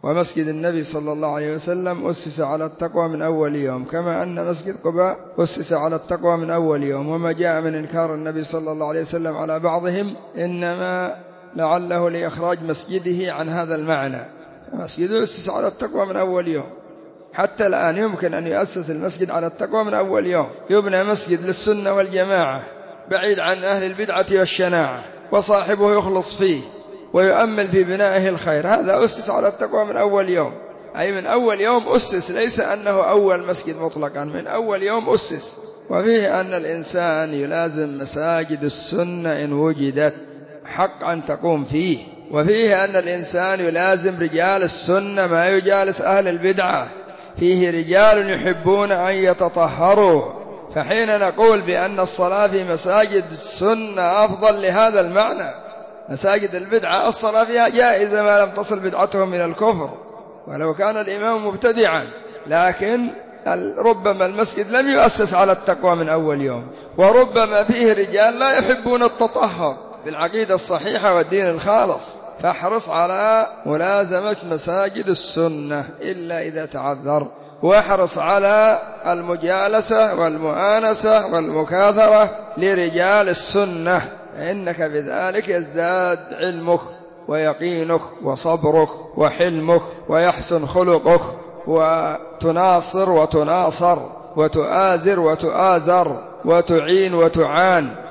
ومسجد النبي صلى الله عليه وسلم أسس على التقوى من أول يوم، كما أن مسجد قباء أسس على التقوى من أول يوم. وما جاء من إنكار النبي صلى الله عليه وسلم على بعضهم إنما لعله لإخراج مسجده عن هذا المعنى. مسجده أسس على التقوى من أول يوم، حتى الآن يمكن أن يؤسس المسجد على التقوى من أول يوم، يبنى مسجد للسنة والجماعة بعيد عن أهل البدعة والشناعة، وصاحبه يخلص فيه ويؤمل في بنائه الخير، هذا أسس على التقوى من أول يوم، أي من أول يوم أسس، ليس أنه أول مسجد مطلقا، من أول يوم أسس. وفيه أن الإنسان يلازم مساجد السنة إن وجدت حق أن تقوم فيه، وفيه أن الإنسان يلازم رجال السنة ما يجالس أهل البدعة، فيه رجال يحبون أن يتطهروا، فحين نقول بأن الصلاة في مساجد السنة أفضل لهذا المعنى. مساجد البدعة الصلاة فيها جائزة ما لم تصل بدعتهم إلى الكفر ولو كان الإمام مبتدعا، لكن ربما المسجد لم يؤسس على التقوى من أول يوم، وربما فيه رجال لا يحبون التطهر بالعقيدة الصحيحة والدين الخالص، فاحرص على ملازمة مساجد السنة إلا إذا تعذر، واحرص على المجالسة والمؤانسة والمكاثرة لرجال السنة، فإنك بذلك يزداد علمك ويقينك وصبرك وحلمك ويحسن خلقك، وتناصر وتناصر، وتؤازر وتؤازر، وتعين وتعان.